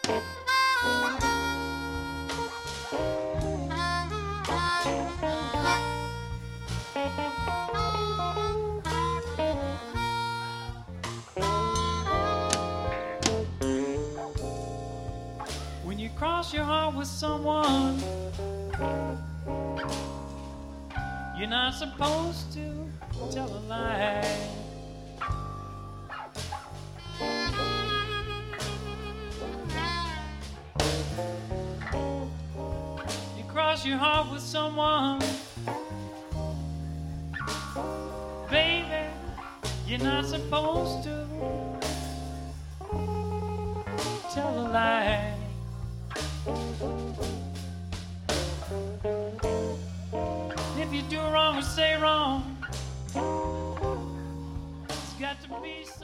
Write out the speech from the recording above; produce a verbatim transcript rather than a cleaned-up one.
When you cross your heart with someone, you're not supposed to tell a lie. You cross your heart with someone, baby, you're not supposed to tell a lie. If you do wrong or say wrong, it's got to be